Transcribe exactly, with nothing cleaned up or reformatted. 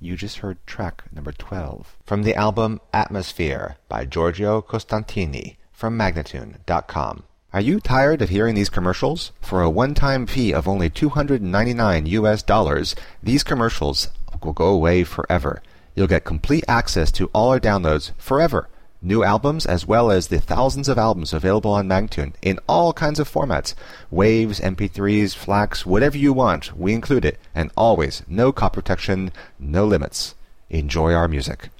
You just heard track number twelve from the album Atmosphere by Giorgio Costantini from Magnatune dot com. Are you tired of hearing these commercials? For a one-time fee of only two hundred ninety-nine U S dollars, these commercials will go away forever. You'll get complete access to all our downloads forever. New albums as well as the thousands of albums available on Magnatune in all kinds of formats. Waves, M P threes, FLACs, whatever you want, we include it. And always, no copy protection, no limits. Enjoy our music.